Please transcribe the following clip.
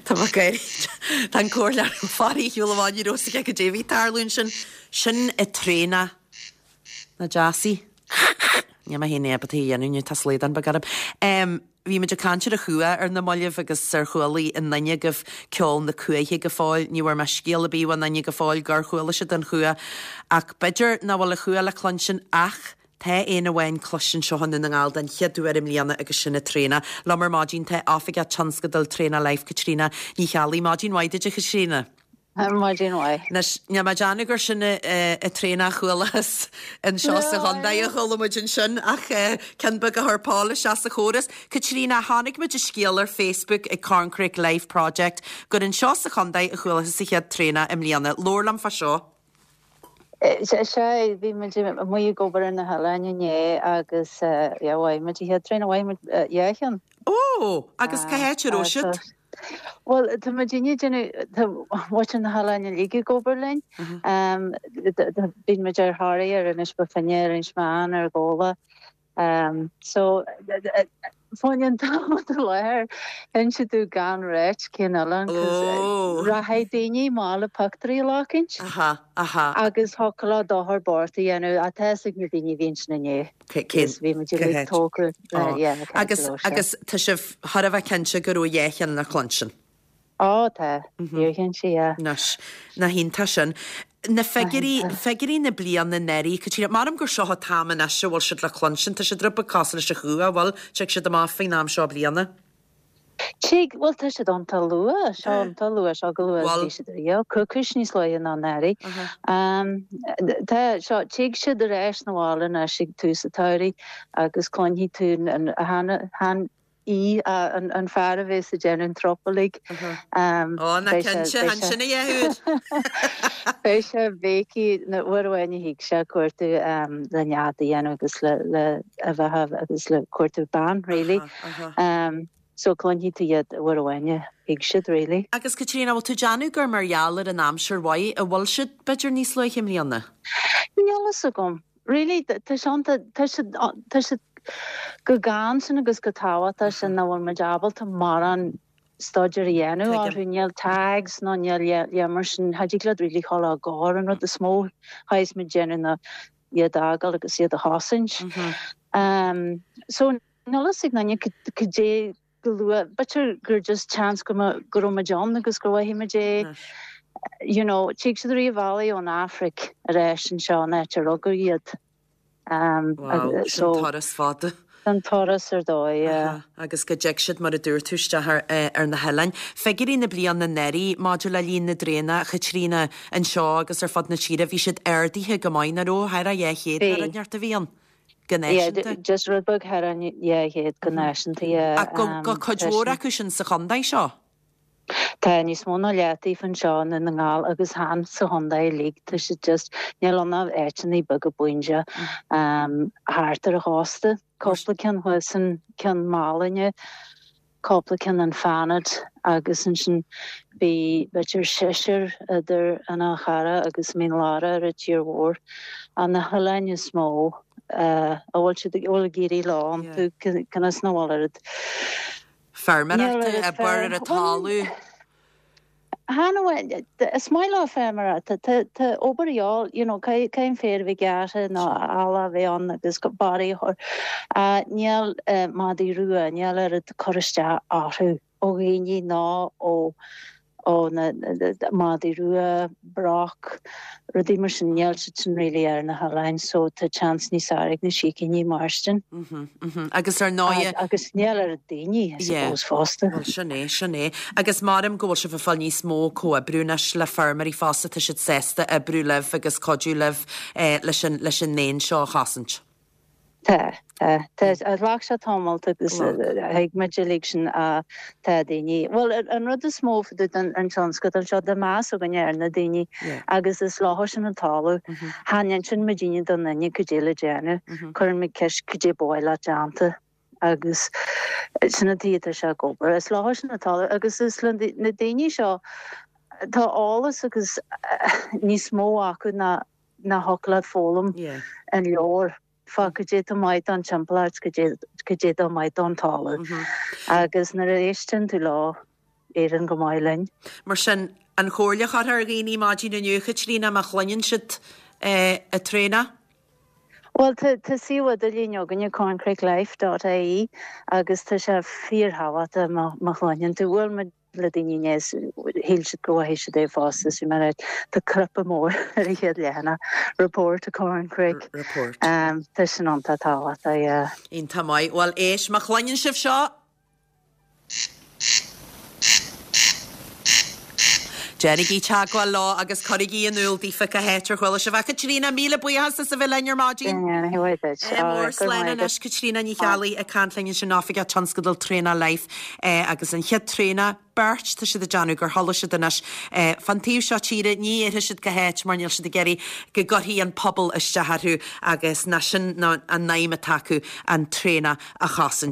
Tá gair Tá cuair le farí hiúlaháin rosa go déhí tarlún sin I tréna na jaasí. Ní ma hé nébataí dhéanúne tá sléad an bagarm. Bhí me de cantir a chua ar na moileh agus ar chualaí in nanne goh ceol na cuaithe go fáil, níhar me scéal a bíh nanne go fáil gar chuala se den chua ach beidir na bhfuil a chua le clansin ach Tá éana bhhain closin seohan in ngáil den cheadú im líana agus sinna tréna. Lamar mádín tá áfaige chans go dul tréna leif Katrina ní chealaí mádín waide Katrina. Mádín wai. Ne ma Janna gur sinna a tréna chualas in seo sa Honda a cholamidin sin ach cin bag a thpála se sa choras. Katrina hánig me de scéal ar Facebook I Corncrake Life Project gur in seo sa Honda a chualas sa chead tréna im líana. Lorlam fa seo. sé bhí mu gobar in na halaine agus bhhaid me he tréna bhhaid dhéchan. Ó, agus caihéte roisiid? Well, tá Virginia watching na halaine líige gobarlein. Bhín me ar háirí ar an ispa fannéir in smáán ar ggóla. So fáin tá leir hen si dú gan réit cin Allan ra haid daoine mála pactarí lácinint agus thocolá dáthar borta dhéanú a teigh na daoine víns na né. Bhí me tógur agus tá sibh thar a bheith cinse gur ó dhéchan na chlansin. Á tá dhéchan si na hínta sin. Na fegurí na blian na neri, Katrina, marm gur seo táman a se bhil siad le chlansin, tá sé drupa casla se chua, bhil teag siad am áfaí nám seo blianna? Tíig, well, tá siad an talua, seo go lua sí siad río, cucus níos leon an neri. Tá seo, tíig siad a réis na bhála na sig tú sa tairí, agus clonhí tún an an fear bhé a gen an tropalig. Na cinse han sinna dhéúd. Bé se bhéci na bhhaine hiic se cuairtú le neada dhéanú agus le a bheitheh agus le cuairtú ban, really. So clonhí tú iad bhhaine hiic siad, really. Agus Katrina, bhil tú Janú gur margheallar an amsir bhaid a bhil siad beidir níos le chimlíanna? Nílas a gom. Really, tá siad go gan sin agus go táhata sin na bhfuil meabbalta mar an staidir dhéanú á níl tags ná níl mar sin hadíglad rilí chola a gáir an rud a smó hais me dénn na iad agal agus iad a hásaint. So nálas ag nanne go dé go lua, betir gur just chance go ma John agus go bhhaithí me dé, you know, tíag siad rí bhalaí ón Afric a réis an seo net ar agur iad. So thoras fáda. An thoras ar dói, agus go deag siad mar a dúir túiste ar na helain. Fegurí na blian na neri, máidir le líon na dréna, Katrina an seo agus ar fad na tíra, bhí siad airdaithe go main aró, hair a dhéchéad ar an neart a bhíon. Yeah, just rudbug hair an dhéchéad gnéisianta. A go chodhór acu sin sa chondaid seo? Tá níos móna leataí fan seán in ngáil agus han sa Honda lí, tá si just níl annamh éitina bag a buinte háart ar a hásta, coppla cean huisan cean málainne, coppla cean an fanad agus an sin bí beitir séir idir anna chara agus mí lára ar a tíor mhór an na halainne smó a bhfuil si óla géirí lán tú canna snáil Fermer a bar a talú. Hanna a smaile fermer tá oberall, you know, caiim fér vi gare ná ala bhé an agus go barí níl madí ruúa, níl ar a choiste áthú ó réí ná ó na madí ruúa brach rudí mar sin níl sin rilí ar na halain, so tá chance ní sáig na síci ní marstin. Agus ar náide agus níl ar a daoine fásta. Sinné. Agus marm ggóil se fáil níos mó có a brúneis le fermarí fásta tá siad sésta a brúleh agus codú leh leis an néon seo chasant. Tá a rá se támalt agus ag meidelig sin a tá daoine. Well, an rud a smó an transcot an seo de más a gannéar na daoine agus is láthir sin an talú. Hain sin medíine don nanne go déile déanú, chuann me ceis go dé báile deanta agus sinna títar se gobar. Is láthir sin an talú agus is na daoine seo tá álas agus níos mó acu na hoclad fólam an leor. Fa go dé maid an champplaart go dé maid an talú. Agus na éisten tú lá, éan go mailein. Mar sin an chóirle chu ar géí mádí na nucha trína a chluinn siid a tréna? Well, to siwa the líne gan corncreeklife.ie agus tá se fíorhavat a machlanyan to bhfuil me le daine híl si go hééis se dé fásta si mar tá crupa mór ar héad lehana report a Corncreek. Report. Tá sin an táhat a Ín tamáid, well éis machlaninn sibh seo? Jenny teagháil lá agus choigí anúil dí fa a héitir chuil se bhecha trína míle buíhas sa bhfuil lear mádín. Mór sleine is Catrina ní chealaí a canlainn sin náfiige tanscadal tréna leif agus an chead tréna bert tá si a deanú gur hola si danas fantíh seo tíre ní éthe siad go héit mar níl si a geirí go gothíí an pobl isteharú agus na sin an naime taú an tréna a chasan